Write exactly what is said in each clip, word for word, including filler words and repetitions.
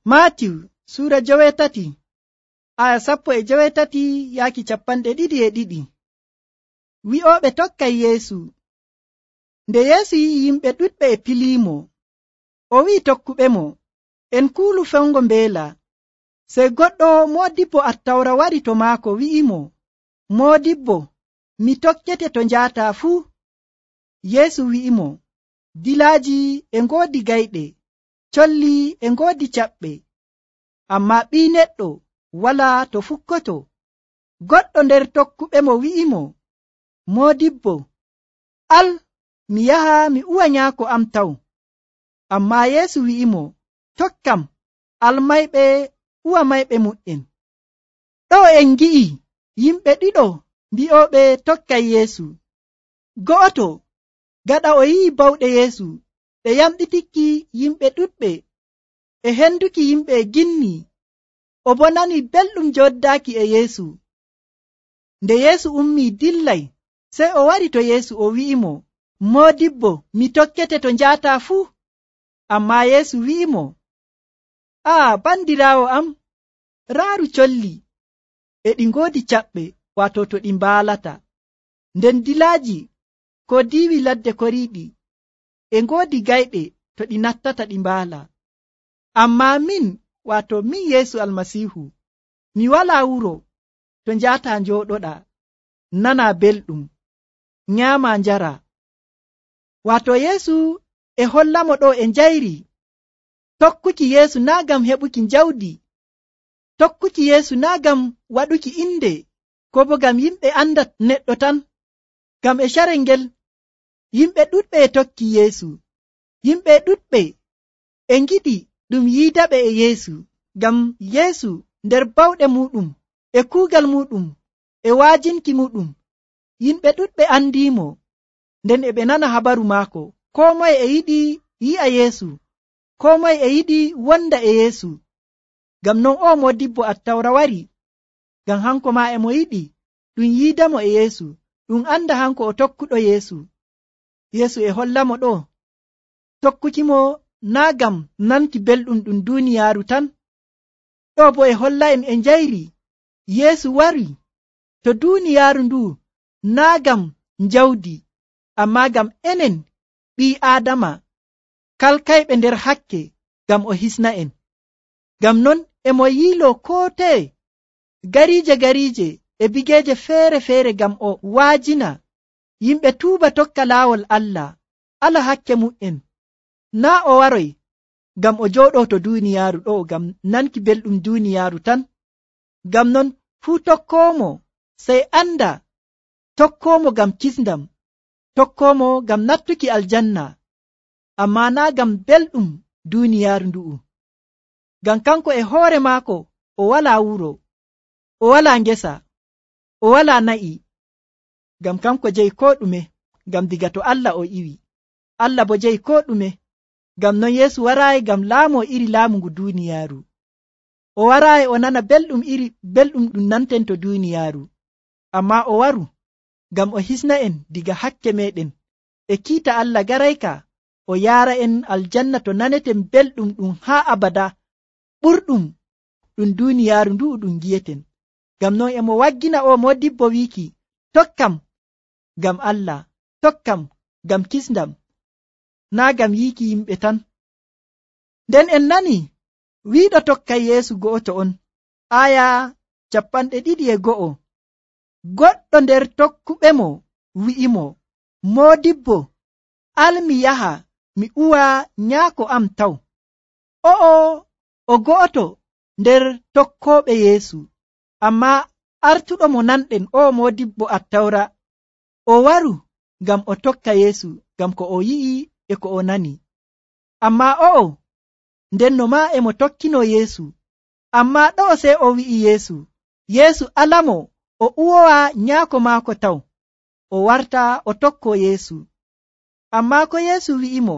Matiu sura jowetati aya sappo e jowetati yaki capanɗe ɗiɗi e ɗiɗi. Wi'oɓe tokkay Yeesu. Nde Yeesu yi yimɓe ɗuɗɓe e pilimo, o wi'i tokkuɓe mo, en kuulu fewgo mbeela. Sey goɗɗo modibbo attawra wari to maako wi'imo, modibbo, mi tokkete to njata fuu. Yeesu wi'imo, dilaaji e ngoodi gayɗe, colli e ngoodi caɓɓe, amma ɓii neɗɗo wala to fukkoto. Goɗɗo nder tokkuɓe mo wi'imo, modibbo, al mi yaha mi uwa nyaako am taw. Amma Yeesu wi'imo, tokkam, almayɓe uwa mayɓe mu'en. Ɗo en gi'i yimɓe ɗiɗo mbi'oɓe tokkay Yeesu. Go'oto gaɗa o yi'i bawɗe Yeesu ɓe yamɗitikki yimɓe ɗuɗɓe e henduki yimɓe e ginni, o bo nani belɗum joddaaki e Yeesu. Nde Yeesu ummi dillay, sey o wari to Yeesu o wi'imo, modibbo, mi tokkete to njata fuu. Amma Yeesu wi'imo, aa bandiraawo am, raaru colli e ɗi ngoodi caɓɓe, wato to ɗi mbaalata, nden dilaaji ko diiwi ladde koriiɗi e ngoodi gayɗe to ɗi nattata ɗi mbaala. Amma min, wato min Yeesu almasihu, mi wala wuro to njata njooɗoɗa, nana belɗum, nyaama njara. Wato Yeesu e hollamo ɗo e njayri. Tokkuki Yeesu na gam heɓuki njawdi, tokkuki Yeesu na gam waɗuki inde, ko bo gam yimɓe anda neɗɗo tan. Gam e carel ngel yimɓe ɗuɗɓe e tokki Yeesu. Yimɓe ɗuɗɓe e ngiɗi ɗum yiidaɓe e Yeesu, gam Yeesu nder bawɗe muɗum e kuugal muɗum e waajinki muɗum, yimɓe ɗuɗɓe andimo, nden e ɓe nana habaru maako. Ko moye e yiɗi yi'a Yeesu, ko moye e yiɗi wonda e Yeesu. Gam non o modibbo attawra wari, gam hanko ma e mo yiɗi ɗum yiidamo e Yeesu, ɗum anda hanko o tokkuɗo Yeesu. Yeesu e hollamo ɗo, tokkukimo na gam nanki belɗum ɗum duniyaaru tan. Ɗo bo e holla en e njayri Yeesu wari to duniyaaru ndu na gam njawdi, amma gam enen ɓii Aadama kalkayɓe nder hakke, gam o hisna en. Gam non emo yiilo kote gariije gariije e bigeeje feere feere, gam o waajina yimɓe tuuba tokka laawol Allah, ala hakke mu'en. Na o waroy gam o jooɗo to duniyaaru ɗo gam nanki belɗum duniyaaru tan. Gam non fuu tokkomo sey anda, tokkomo gam kisndam, tokkomo gam nattuki aljanna, amma na gam belɗum duniyaaru ndu'u. Gam kanko e hoore maako o wala wuro, o wala ngesa, o wala na'i, gam kanko jeyi ko ɗume, gam diga to Allah o iwi. Allah bo jeyi ko ɗume. Gam non Yeesu waraayi gam laamo iri laamu ngu duniyaaru. O waraayi o nana belɗum iri belɗum ɗum nanten to duniyaaru, amma o waru gam o hisna en diga hakke meɗen e kiita Allah garayka, o yaara en aljanna to naneten belɗum ɗum haa abada, ɓurɗum ɗum duniyaaru ndu ɗum giyeten. Gam non emo waggina o modibbo wiki, tokkam gam Allah, tokkam gam kisndam, na gam yiki yimɓe tan. Nden en nani wiiɗo tokkay Yeesu go'oto on, aya capanɗe ɗiɗi e go'o. Goɗɗo nder tokkuɓe mo wi'imo, modibbo, al mi yaha mi uwa nyaako am taw. O'o o go'oto nder tokkoɓe Yeesu, amma artuɗo mo nanɗen o modibbo attawra, o waru gam o tokka Yeesu, gam ko o yi'i e ko o nani. Amma o'o ndenno ma emo tokkino Yeesu, amma ɗo sey o wi'i Yeesu, Yeesu alamo o uwowa nyaako maako taw, o warta o tokko Yeesu. Amma ko Yeesu wi'imo,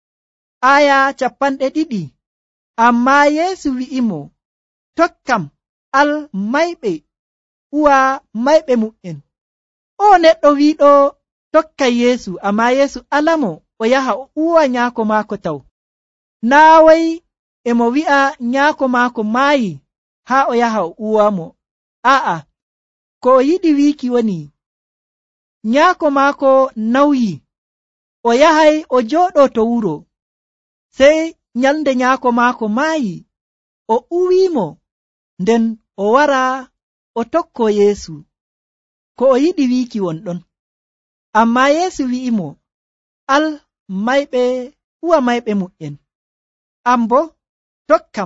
aya capanɗe ɗiɗi, amma Yeesu wi'imo, tokkam, al mayɓe uwa mayɓe mu'en. O neɗɗo wiiɗo tokkay Yeesu, amma Yeesu alamo o yaha o uwa nyaako maako taw. Na wai emo wi'a nyaako maako maayi haa o yaha o uwamo. A'a, ko o yiɗi wiiki woni nyaako maako nawyi, o yahay o jooɗo to wuro. Sey nyalnde nyaako maako maayi, o uwimo, nden o wara o tokko Yeesu. Ko o yiɗi wiiki wonɗon. Amma Yeesu wi'imo, al mayɓe uwa mayɓe mu'en, am bo tokkam.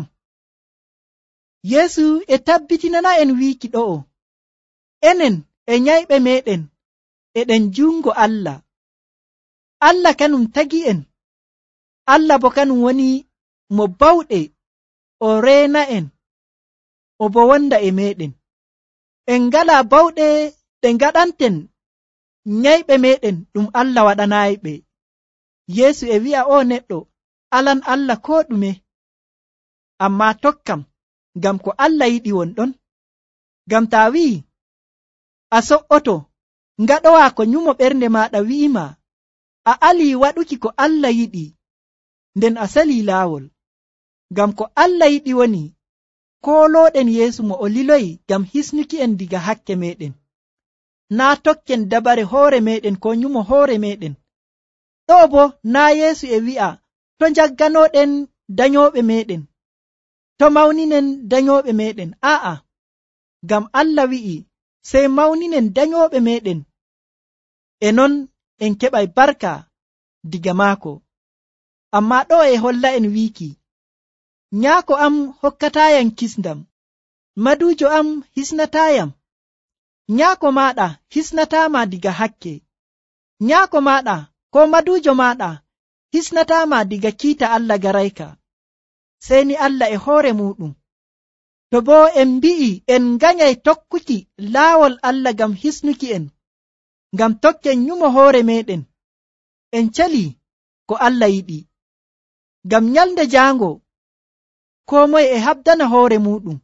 Yeesu e tabbitinana en wiiki ɗo'o, enen e nyayɓe meɗen eɗen jungo Allah. Allah kanum tagi en. Allah bo kanum woni mo bawɗe, o reena en, o bo wonda e meɗen. En ngala bawɗe ɗe ngaɗanten nyayɓe meɗen ɗum Allah waɗanayɓe. Yeesu e wi'a o neɗɗo, alan Allah ko ɗume, amma tokkam, ngam ko Allah yiɗi wonɗon. Ngam ta wi'i a so'oto ngaɗowa ko nyumo ɓernde maɗa wi'ima a ali waɗuki ko Allah yiɗi, nden a sali laawol. Ngam ko Allah yiɗi woni kooloɗen Yeesu mo o liloyi ngam hisnuki en diga hakke meɗen, naa tokken dabare hoore meɗen ko nyumo hoore meɗen. Ɗo bo naa Yeesu e wi'a to jagganoɗen dayoɓe meɗen, to mawninen dayoɓe meɗen. A'a, ngam Allah wi'i sey mawninen dayoɓe meɗen, e non en keɓay barka diga maako. Amma ɗo e holla en wiiki, nyaako am hokkatayam kisndam, madujo am hisnatayam. Nyaako maɗa hisnatama diga hakke, nyaako maɗa ko madujo maɗa hisnatama diga kiita Allah garayka. Sey ni Allah e hoore muɗum, to bo en mbi'i en nganyay tokkuki laawol Allah ngam hisnuki en, ngam tokken nyumo hoore meɗen, en cali ko Allah yiɗi. Ngam nyalde jaango ko moye e habdana hoore muɗum.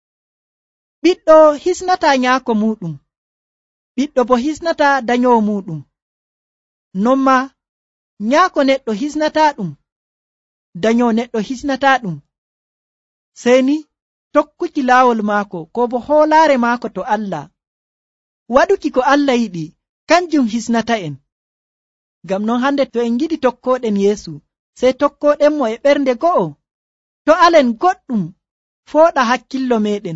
Ɓiɗɗo hisnata nyaako muɗum, ɓiɗɗo bo hisnata dayowo muɗum. Non ma nyaako neɗɗo hisnata ɗum, dayowo neɗɗo hisnata ɗum. Sey ni tokkuki laawol maako ko bo hoolaare maako to Allah, waɗuki ko Allah yiɗi, kanjum hisnata en. Ngam non hande to en giɗi tokkoɗen Yeesu, sey tokkoɗen mo e ɓernde go'o, to alen goɗɗum fooɗa hakkillo meɗen,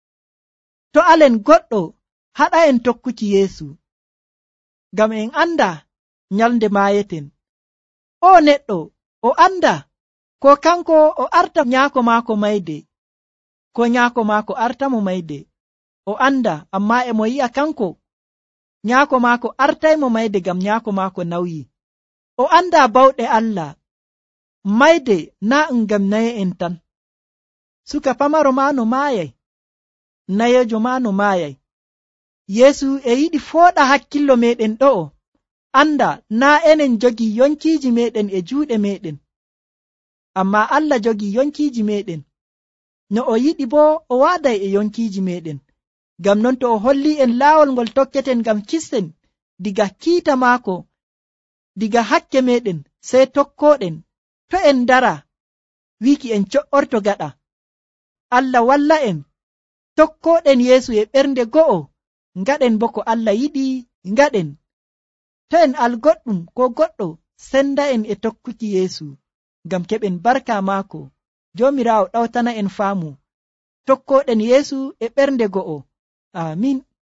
to alen goɗɗo haɗa en tokkuki Yeesu. Ngam en anda nyalde maayeten. O neɗɗo o anda ko kanko o arta nyaako maako mayde, ko nyaako maako arta mo mayde. O anda, amma e mo yi'a kanko nyaako maako artaymo mayde ngam nyaako maako nawyi. O anda bawɗe Allah, mayde naa ngam naye en tan. Suka pamaro ma no maayay, nayejo ma no maayay. Yeesu e yiɗi fooɗa hakkillo meɗen ɗo'o, anda naa enen jogi yonkiiji meɗen e juuɗe meɗen, amma Allah jogi yonkiiji meɗen. No o yiɗi bo o waaday e yonkiiji meɗen. Ngam non to o holli en laawol ngol tokketen ngam kisten diga kiita maako, diga hakke meɗen, sey tokkoɗen. To en dara wiiki en co'orto gaɗa, Allah walla en tokkoɗen Yeesu e ɓernde go'o, ngaɗen bo ko Allah yiɗi ngaɗen. To en al goɗɗum ko goɗɗo, senda en e tokkuki Yeesu ngam keɓen barka maako. Joomiraawo ɗawtana en faamu tokkoɗen Yeesu e ɓernde go'o. Amin.